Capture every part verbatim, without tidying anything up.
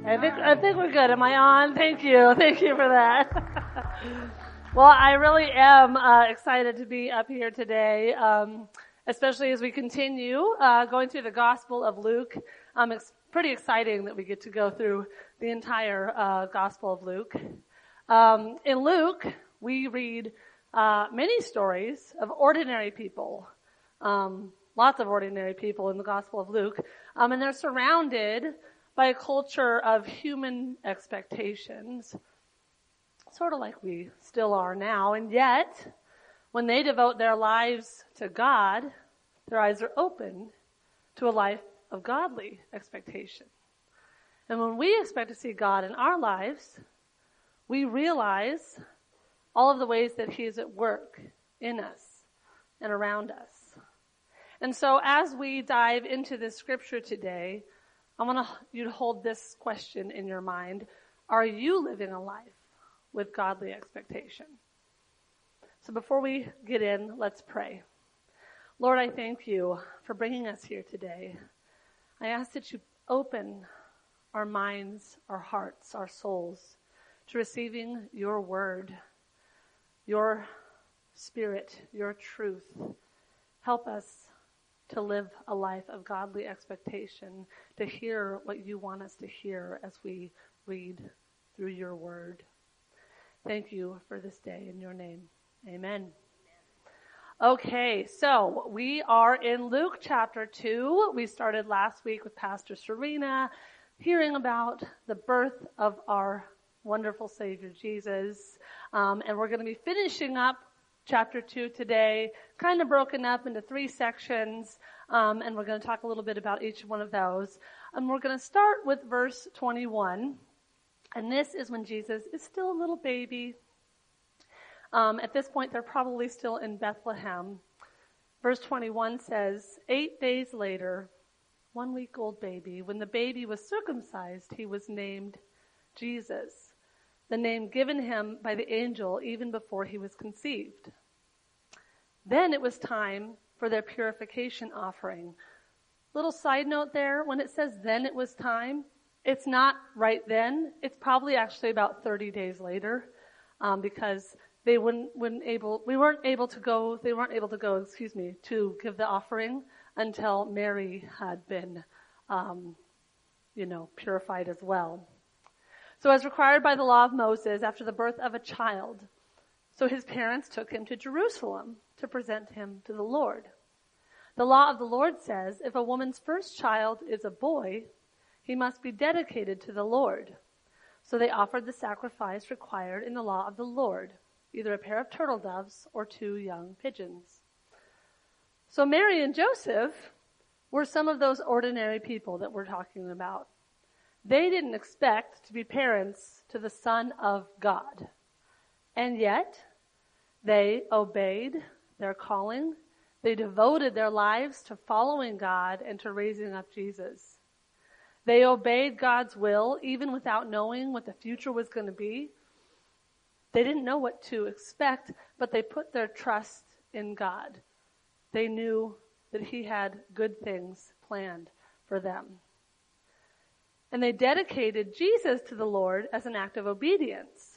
I think I think we're good. Am I on? Thank you. Thank you for that. Well, I really am uh, excited to be up here today, um, especially as we continue uh, going through the Gospel of Luke. Um, it's pretty exciting that we get to go through the entire uh, Gospel of Luke. Um, in Luke, we read uh, many stories of ordinary people, um, lots of ordinary people in the Gospel of Luke, um, and they're surrounded by a culture of human expectations, sort of like we still are now. And yet, when they devote their lives to God, their eyes are open to a life of godly expectation. And when we expect to see God in our lives, we realize all of the ways that He is at work in us and around us. And so as we dive into this scripture today, I want you to hold this question in your mind. Are you living a life with godly expectation? So before we get in, let's pray. Lord, I thank you for bringing us here today. I ask that you open our minds, our hearts, our souls to receiving your word, your spirit, your truth. Help us to live a life of godly expectation, to hear what you want us to hear as we read through your word. Thank you for this day in your name. Amen. Okay, so we are in Luke chapter two. We started last week with Pastor Serena, hearing about the birth of our wonderful Savior Jesus. Um, and we're going to be finishing up chapter two today, kind of broken up into three sections, um, and we're going to talk a little bit about each one of those. And we're going to start with verse twenty-one, and this is when Jesus is still a little baby. Um, at this point, they're probably still in Bethlehem. Verse twenty-one says, eight days later, one week old baby, when the baby was circumcised, he was named Jesus, the name given him by the angel even before he was conceived. Then it was time for their purification offering. Little side note there, when it says then it was time, it's not right then. It's probably actually about thirty days later, um, because they wouldn't, wouldn't able, we weren't able to go, they weren't able to go, excuse me, to give the offering until Mary had been, um, you know, purified as well. So as required by the law of Moses, after the birth of a child, so his parents took him to Jerusalem to present him to the Lord. The law of the Lord says, if a woman's first child is a boy, he must be dedicated to the Lord. So they offered the sacrifice required in the law of the Lord, either a pair of turtle doves or two young pigeons. So Mary and Joseph were some of those ordinary people that we're talking about. They didn't expect to be parents to the Son of God. And yet, they obeyed their calling. They devoted their lives to following God and to raising up Jesus. They obeyed God's will even without knowing what the future was going to be. They didn't know what to expect, but they put their trust in God. They knew that He had good things planned for them. And they dedicated Jesus to the Lord as an act of obedience,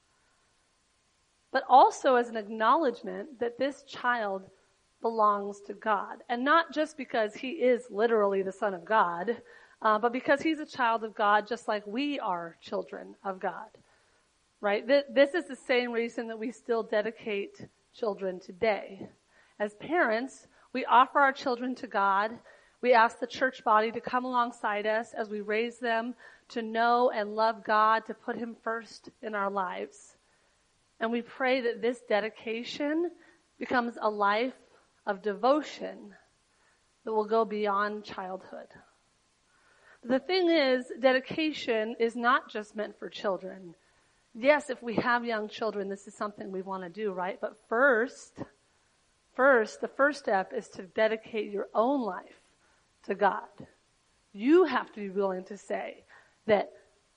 but also as an acknowledgement that this child belongs to God. And not just because he is literally the Son of God, uh, but because he's a child of God just like we are children of God. Right? This is the same reason that we still dedicate children today. As parents, we offer our children to God. We ask the church body to come alongside us as we raise them to know and love God, to put Him first in our lives. And we pray that this dedication becomes a life of devotion that will go beyond childhood. The thing is, dedication is not just meant for children. Yes, if we have young children, this is something we want to do, right? But first, first, the first step is to dedicate your own life to God. You have to be willing to say that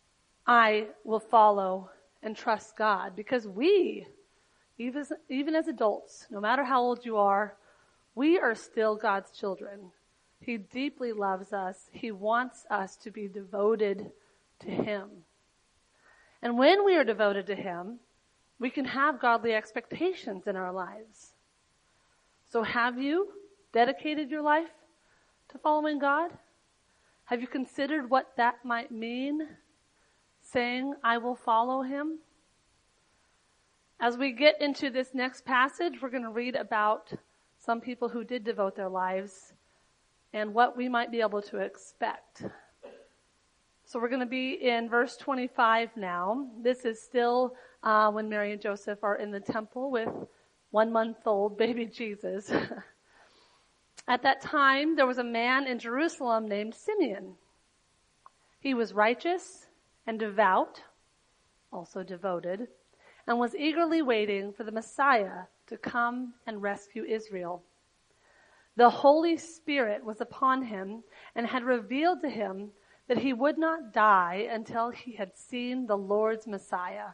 I will follow and trust God, because we, even as, even as adults, no matter how old you are, we are still God's children. He deeply loves us. He wants us to be devoted to Him. And when we are devoted to Him, we can have godly expectations in our lives. So have you dedicated your life to following God? Have you considered what that might mean, saying, I will follow Him? As we get into this next passage, we're going to read about some people who did devote their lives and what we might be able to expect. So we're going to be in verse twenty-five now. This is still uh, when Mary and Joseph are in the temple with one-month-old baby Jesus. At that time, there was a man in Jerusalem named Simeon. He was righteous and devout, also devoted, and was eagerly waiting for the Messiah to come and rescue Israel. The Holy Spirit was upon him and had revealed to him that he would not die until he had seen the Lord's Messiah.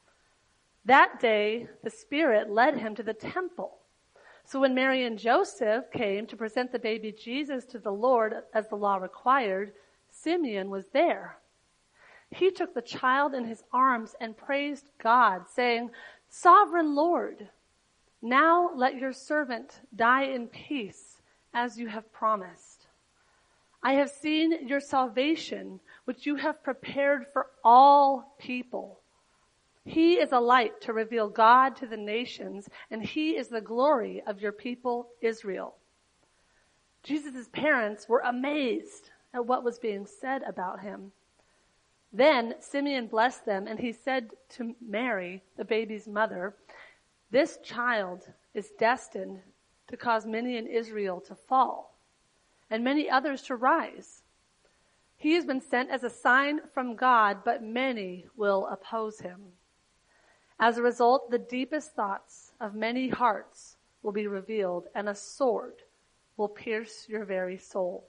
That day, the Spirit led him to the temple. So when Mary and Joseph came to present the baby Jesus to the Lord as the law required, Simeon was there. He took the child in his arms and praised God, saying, Sovereign Lord, now let your servant die in peace, as you have promised. I have seen your salvation, which you have prepared for all people. He is a light to reveal God to the nations, and he is the glory of your people, Israel. Jesus' parents were amazed at what was being said about him. Then Simeon blessed them, and he said to Mary, the baby's mother, This child is destined to cause many in Israel to fall, and many others to rise. He has been sent as a sign from God, but many will oppose him. As a result, the deepest thoughts of many hearts will be revealed, and a sword will pierce your very soul.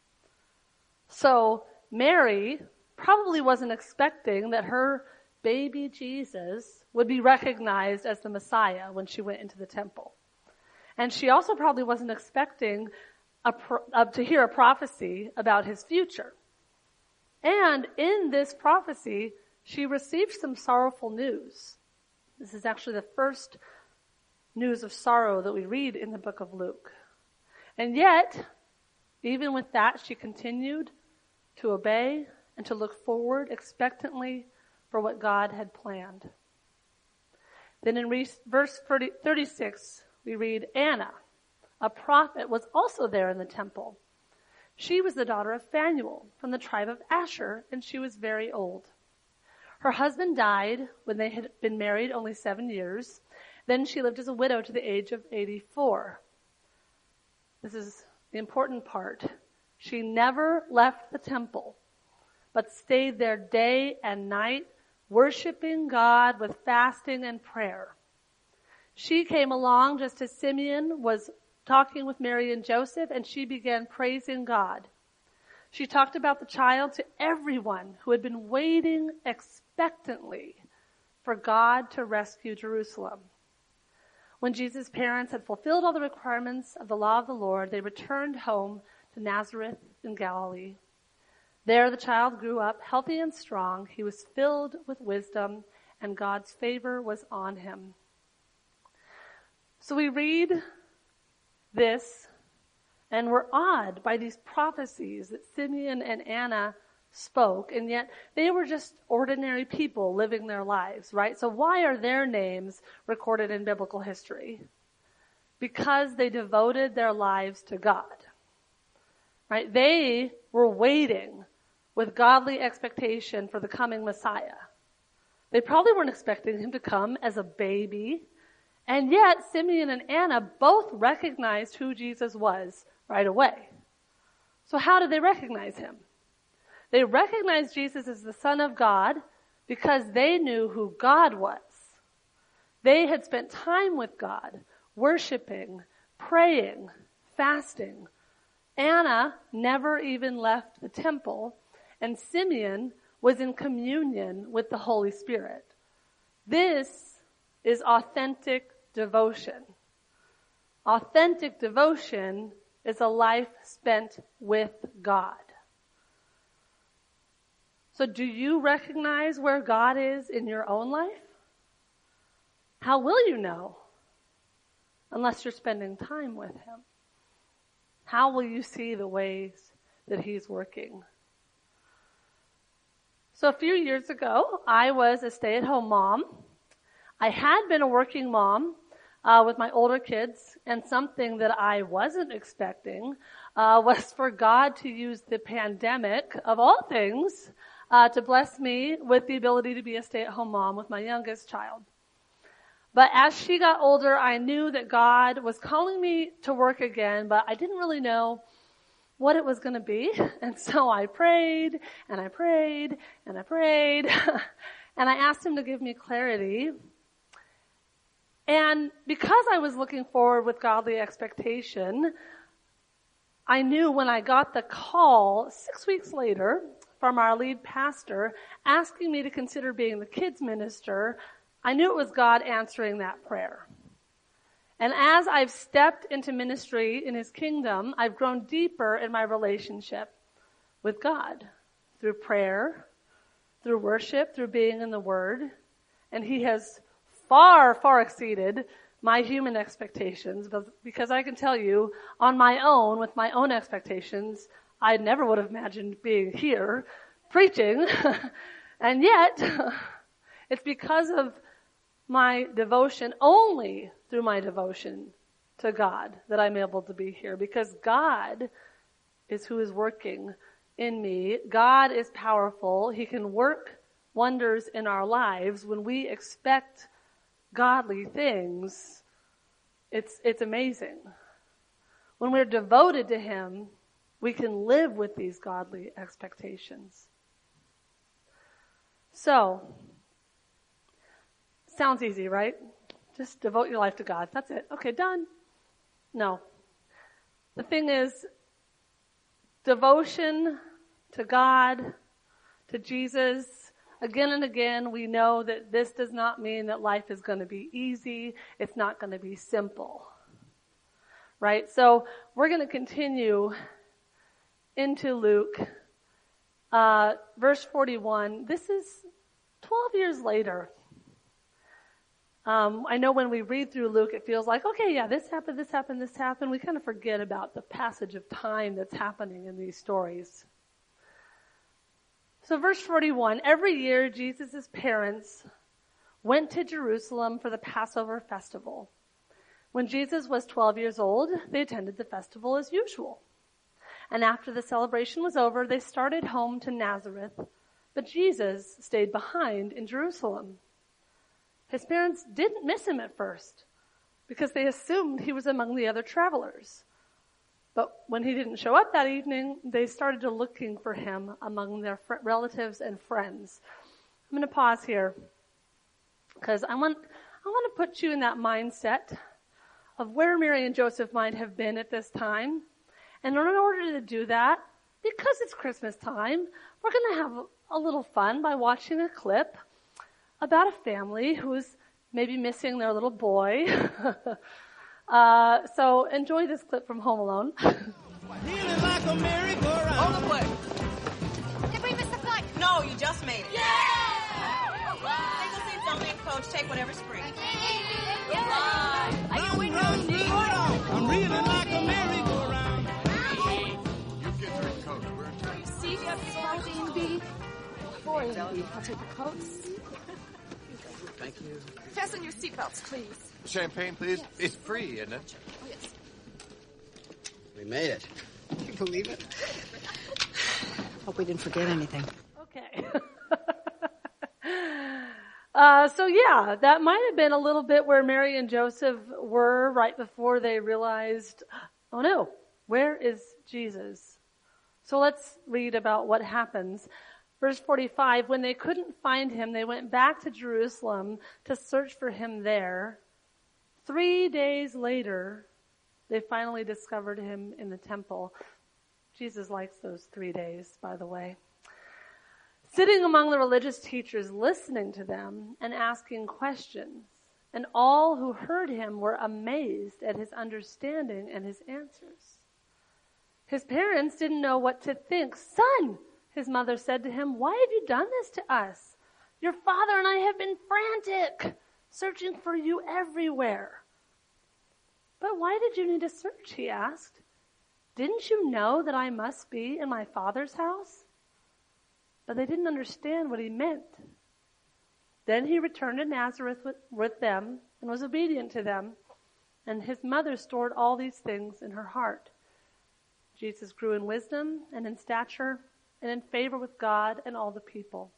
So Mary probably wasn't expecting that her baby Jesus would be recognized as the Messiah when she went into the temple. And she also probably wasn't expecting a pro- uh, to hear a prophecy about his future. And in this prophecy, she received some sorrowful news. This is actually the first news of sorrow that we read in the book of Luke. And yet, even with that, she continued to obey and to look forward expectantly for what God had planned. Then in re- verse thirty-six, we read, Anna, a prophet, was also there in the temple. She was the daughter of Phanuel from the tribe of Asher, and she was very old. Her husband died when they had been married only seven years. Then she lived as a widow to the age of eighty-four. This is the important part. She never left the temple, but stayed there day and night, worshiping God with fasting and prayer. She came along just as Simeon was talking with Mary and Joseph, and she began praising God. She talked about the child to everyone who had been waiting expectantly for God to rescue Jerusalem. When Jesus' parents had fulfilled all the requirements of the law of the Lord, they returned home to Nazareth in Galilee. There the child grew up healthy and strong. He was filled with wisdom, and God's favor was on him. So we read this, and we're awed by these prophecies that Simeon and Anna spoke, and yet they were just ordinary people living their lives, right? So why are their names recorded in biblical history? Because they devoted their lives to God, right? They were waiting with godly expectation for the coming Messiah. They probably weren't expecting him to come as a baby, and yet Simeon and Anna both recognized who Jesus was right away. So how did they recognize him? They recognized Jesus as the Son of God because they knew who God was. They had spent time with God, worshiping, praying, fasting. Anna never even left the temple, and Simeon was in communion with the Holy Spirit. This is authentic devotion. Authentic devotion is a life spent with God. So do you recognize where God is in your own life? How will you know unless you're spending time with him? How will you see the ways that he's working? So a few years ago, I was a stay-at-home mom. I had been a working mom uh, with my older kids, and something that I wasn't expecting uh, was for God to use the pandemic, of all things, uh, to bless me with the ability to be a stay-at-home mom with my youngest child. But as she got older, I knew that God was calling me to work again, but I didn't really know what it was going to be. And so I prayed and I prayed and I prayed and I asked him to give me clarity. And because I was looking forward with godly expectation, I knew when I got the call six weeks later from our lead pastor asking me to consider being the kids minister, I knew it was God answering that prayer. And as I've stepped into ministry in his kingdom, I've grown deeper in my relationship with God through prayer, through worship, through being in the Word. And he has far, far exceeded my human expectations, because I can tell you, on my own, with my own expectations, I never would have imagined being here preaching. And yet, it's because of my devotion, only through my devotion to God, that I'm able to be here, because God is who is working in me. God is powerful. He can work wonders in our lives when we expect godly things. It's, it's amazing. When we're devoted to him, we can live with these godly expectations. So, sounds easy, right? Just devote your life to God. That's it. Okay, done. No. The thing is, devotion to God, to Jesus, again and again, we know that this does not mean that life is going to be easy. It's not going to be simple. Right? So we're going to continue into Luke, uh, verse forty-one. This is twelve years later. Um, I know when we read through Luke, it feels like, okay, yeah, this happened, this happened, this happened. We kind of forget about the passage of time that's happening in these stories. So verse forty-one, every year Jesus' parents went to Jerusalem for the Passover festival. When Jesus was twelve years old, they attended the festival as usual. And after the celebration was over, they started home to Nazareth, but Jesus stayed behind in Jerusalem. His parents didn't miss him at first because they assumed he was among the other travelers. But when he didn't show up that evening, they started to looking for him among their fr- relatives and friends. I'm going to pause here because I want I want to put you in that mindset of where Mary and Joseph might have been at this time. And in order to do that, because it's Christmas time, we're going to have a little fun by watching a clip about a family who's maybe missing their little boy. uh, so enjoy this clip from Home Alone. Feeling like a merry-go-round. Hold the play. Did we miss the flight? No, you just made it. Yeah! Single seats only, coach. Take whatever's free. Yeah. I can win. Run, run, run. I'm reeling like a merry-go-round. You get her coat. We're in turn. Seatbelts, four B. four B. I'll take the coats. Thank you. Fasten your seatbelts, please. Champagne, please. Yes. It's free, isn't it? Oh, yes. We made it. Can you believe it? Hope we didn't forget anything. Okay. uh, so yeah, that might have been a little bit where Mary and Joseph were right before they realized, oh no, where is Jesus? So let's read about what happens. Verse forty-five, when they couldn't find him, they went back to Jerusalem to search for him there. Three days later, they finally discovered him in the temple. Jesus likes those three days, by the way. Sitting among the religious teachers, listening to them and asking questions. And all who heard him were amazed at his understanding and his answers. His parents didn't know what to think. Son, His mother said to him, "Why have you done this to us? Your father and I have been frantic, searching for you everywhere." "But why did you need to search?" he asked. "Didn't you know that I must be in my father's house?" But they didn't understand what he meant. Then he returned to Nazareth with, with them and was obedient to them. And his mother stored all these things in her heart. Jesus grew in wisdom and in stature and in favor with God and all the people.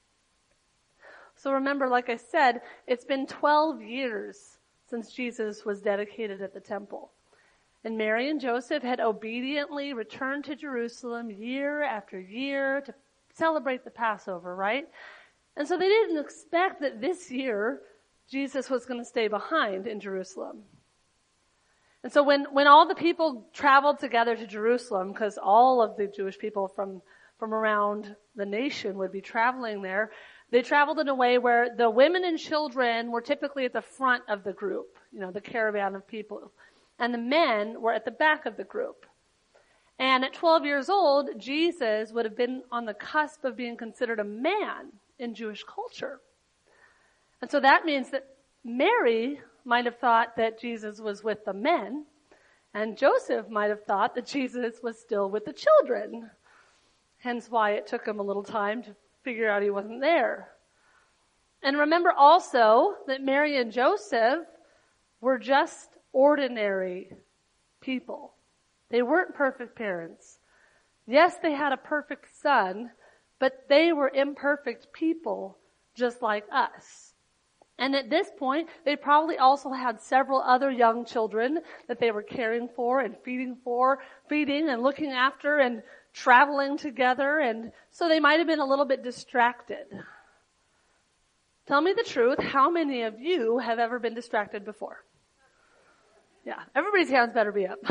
So remember, like I said, it's been twelve years since Jesus was dedicated at the temple. And Mary and Joseph had obediently returned to Jerusalem year after year to celebrate the Passover, right? And so they didn't expect that this year Jesus was going to stay behind in Jerusalem. And so when, when all the people traveled together to Jerusalem, because all of the Jewish people from, from around the nation would be traveling there, they traveled in a way where the women and children were typically at the front of the group, you know, the caravan of people. And the men were at the back of the group. And at twelve years old, Jesus would have been on the cusp of being considered a man in Jewish culture. And so that means that Mary might have thought that Jesus was with the men, and Joseph might have thought that Jesus was still with the children. Hence why it took him a little time to figure out he wasn't there. And remember also that Mary and Joseph were just ordinary people. They weren't perfect parents. Yes, they had a perfect son, but they were imperfect people just like us. And at this point, they probably also had several other young children that they were caring for and feeding for, feeding and looking after and traveling together. And so they might have been a little bit distracted. Tell me the truth. How many of you have ever been distracted before? Yeah, everybody's hands better be up.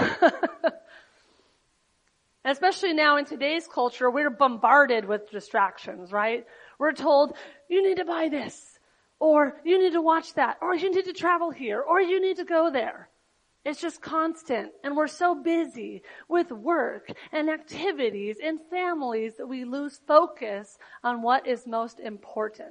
Especially now in today's culture, we're bombarded with distractions, right? We're told, you need to buy this, or you need to watch that, or you need to travel here, or you need to go there. It's just constant. And we're so busy with work and activities and families that we lose focus on what is most important.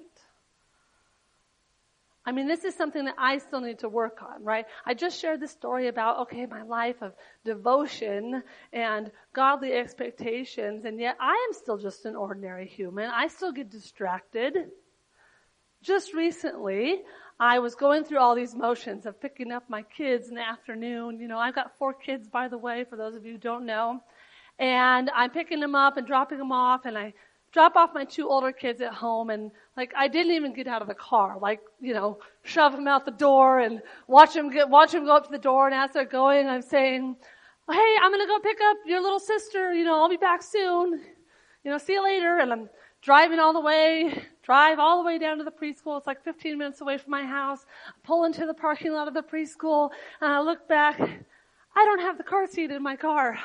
I mean, this is something that I still need to work on, right? I just shared the story about, okay, my life of devotion and godly expectations, and yet I am still just an ordinary human. I still get distracted. Just recently, I was going through all these motions of picking up my kids in the afternoon. You know, I've got four kids, by the way, for those of you who don't know. And I'm picking them up and dropping them off, and I drop off my two older kids at home, and like I didn't even get out of the car, like, you know, shove them out the door and watch them get, watch them go up to the door, and as they're going, I'm saying, hey, I'm gonna go pick up your little sister, you know, I'll be back soon, you know, see you later. And I'm driving all the way, drive all the way down to the preschool. It's like fifteen minutes away from my house. I pull into the parking lot of the preschool, and I look back, I don't have the car seat in my car.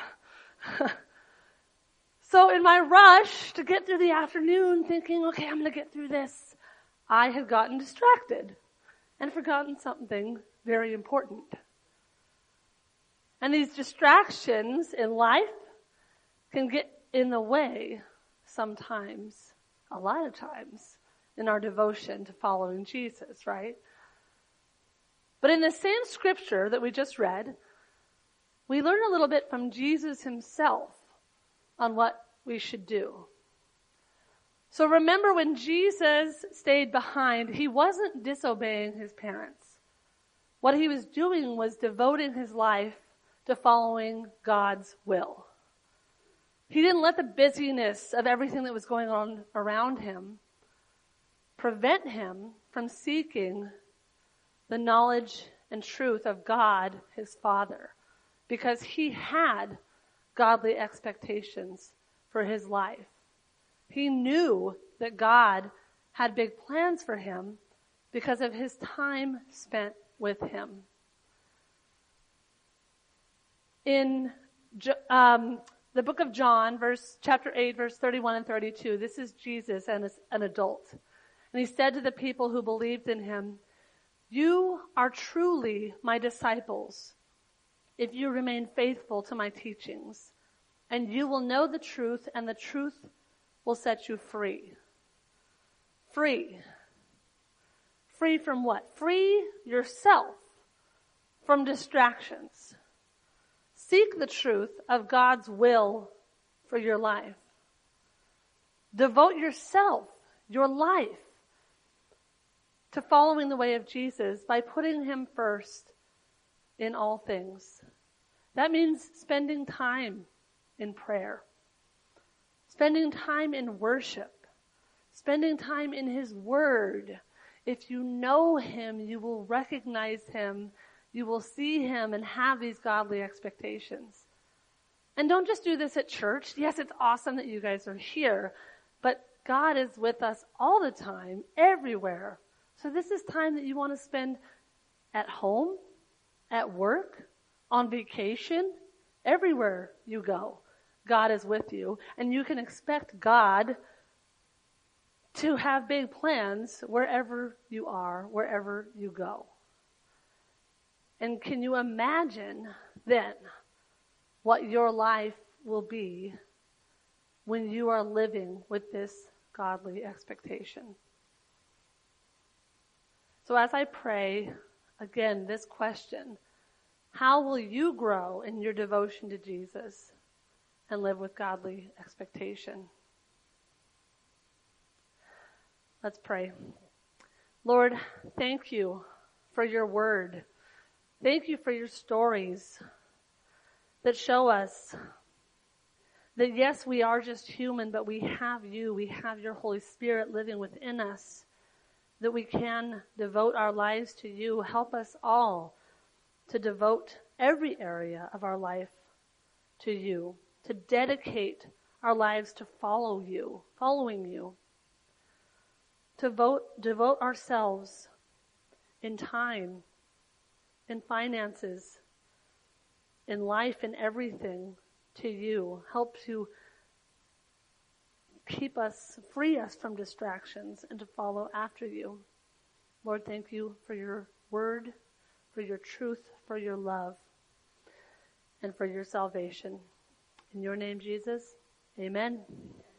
So in my rush to get through the afternoon thinking, okay, I'm going to get through this, I had gotten distracted and forgotten something very important. And these distractions in life can get in the way sometimes, a lot of times, in our devotion to following Jesus, right? But in the same scripture that we just read, we learn a little bit from Jesus himself on what we should do. So remember, when Jesus stayed behind, he wasn't disobeying his parents. What he was doing was devoting his life to following God's will. He didn't let the busyness of everything that was going on around him prevent him from seeking the knowledge and truth of God, his Father, because he had godly expectations for his life. He knew that God had big plans for him because of his time spent with him. In um, the book of John, verse chapter eight, verse thirty-one and thirty-two, this is Jesus and an adult. And he said to the people who believed in him, "You are truly my disciples if you remain faithful to my teachings. And you will know the truth, and the truth will set you free. Free. Free from what? Free yourself from distractions. Seek the truth of God's will for your life. Devote yourself, your life, to following the way of Jesus by putting him first in all things. That means spending time in prayer, spending time in worship, spending time in his word. If you know him, you will recognize him, you will see him and have these godly expectations. And don't just do this at church. Yes, it's awesome that you guys are here, but God is with us all the time, everywhere. So this is time that you want to spend at home, at work, on vacation, everywhere you go. God is with you, and you can expect God to have big plans wherever you are, wherever you go. And can you imagine then what your life will be when you are living with this godly expectation? So as I pray, again, this question, how will you grow in your devotion to Jesus and live with godly expectation? Let's pray. Lord, thank you for your word. Thank you for your stories that show us that yes, we are just human, but we have you. We have your Holy Spirit living within us, that we can devote our lives to you. Help us all to devote every area of our life to you, to dedicate our lives to follow you, following you, to vote, devote ourselves in time, in finances, in life, in everything to you. Help to keep us, free us from distractions and to follow after you. Lord, thank you for your word, for your truth, for your love, and for your salvation. In your name, Jesus, amen.